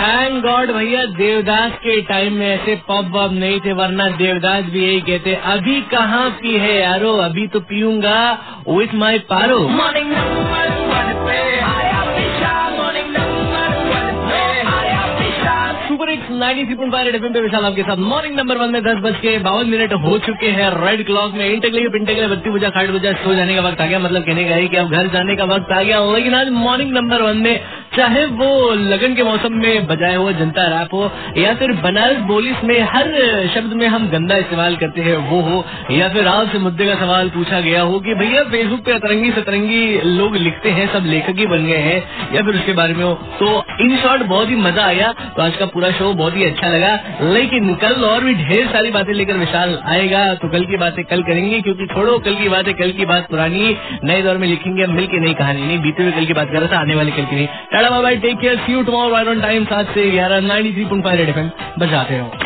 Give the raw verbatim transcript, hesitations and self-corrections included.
Thank God भैया देवदास के time में ऐसे पब वब नहीं थे, वरना देवदास भी यही कहते अभी कहाँ पी है यारो, अभी तो पीऊंगा with my Paro. Morning super hits ninety three point five red FM पे विशाल आपके साथ। मॉर्निंग नंबर वन में दस बज के बावन मिनट हो चुके हैं रेड क्लॉक में। इंटरगले पिंटगले बत्ती बुझा खाट बुझा सो जाने का वक्त आ गया, मतलब कहने का है कि अब घर जाने का वक्त आ गया। लेकिन आज मॉर्निंग नंबर वन में चाहे वो लगन के मौसम में बजाए हुआ जनता रैप हो, या फिर बनारस बोलिस में हर शब्द में हम गंदा इस्तेमाल करते हैं वो हो, या फिर आपसे मुद्दे का सवाल पूछा गया हो कि भैया फेसबुक पे अतरंगी सतरंगी लोग लिखते हैं, सब लेखक ही बन गए हैं, या फिर उसके बारे में हो, तो इन शॉर्ट बहुत ही मजा आया। तो आज का पूरा शो बहुत ही अच्छा लगा। लेकिन कल और भी ढेर सारी बातें लेकर विशाल आएगा, तो कल की बातें कल करेंगे, क्योंकि छोड़ो कल की बातें, कल की बात पुरानी, नए दौर में लिखेंगे मिल के नई कहानी, नहीं बीते हुए कल की बात कर रहा था, आने वाली कल की नहीं। Tata bye bye, take care, see you tomorrow right on time, सात से ग्यारह ninety three point five red FM बजाते हो।